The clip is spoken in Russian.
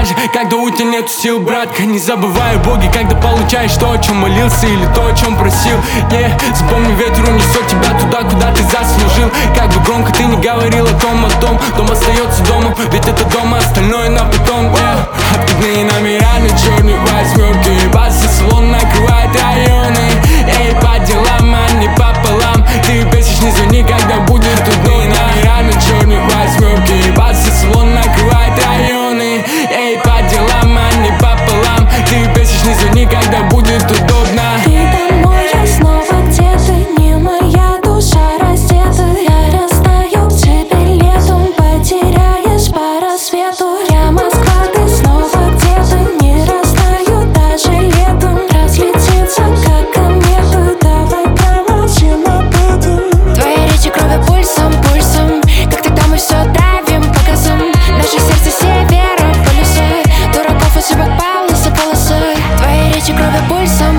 даже когда у тебя нет сил, братка. Не забывай о Боге, когда получаешь то, о чем молился, или то, о чем просил. Запомни, ветер унесет тебя туда, куда ты заслужил. Как бы громко ты не говорил о том, дом остается домом, ведь это дом, а остальное на потом. Откидные номера на черной восьмерке, басы, салон накрывает районы. Эй, по делам, а не пополам. Ты бесишь, не звони, когда будет трудно. Номера на черной восьмерке, басы, салон накрывает районы. Эй, по делам, а не пополам. Ты бесишь, не звони, когда будет удобно. Ты домой, я снова где-то, не моя душа раздета. Я растаю к тебе летом, потеряешь по рассвету. Я Москва, ты снова где-то, не растаю даже летом. Разлетится, как комета, давай промолчим об этом. Твои речи крови пульсом, пульсом, как тогда мы все травим по газам. Наше сердце севера полюсой, дураков ошибок полосы полосой. Твои речи крови пульсом,